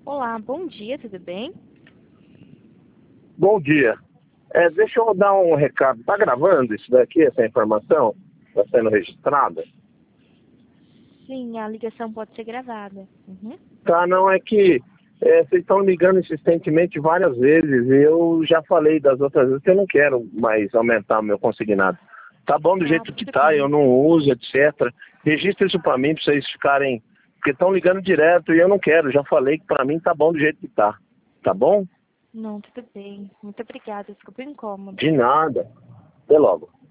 Olá, bom dia, tudo bem? Bom dia. Deixa eu dar um recado. Está gravando isso daqui, essa informação? Está sendo registrada? Sim, a ligação pode ser gravada. Uhum. Tá, não, é que vocês estão ligando insistentemente várias vezes e eu já falei das outras vezes que eu não quero mais aumentar o meu consignado. Tá bom do jeito que Tudo tá, eu bem. não uso, etc. Registra isso para mim, para vocês ficarem... Porque estão ligando direto e eu não quero. Já falei que para mim tá bom do jeito que tá. Tá bom? Não, tudo bem. Muito obrigada, desculpa o incômodo. De nada. Até logo.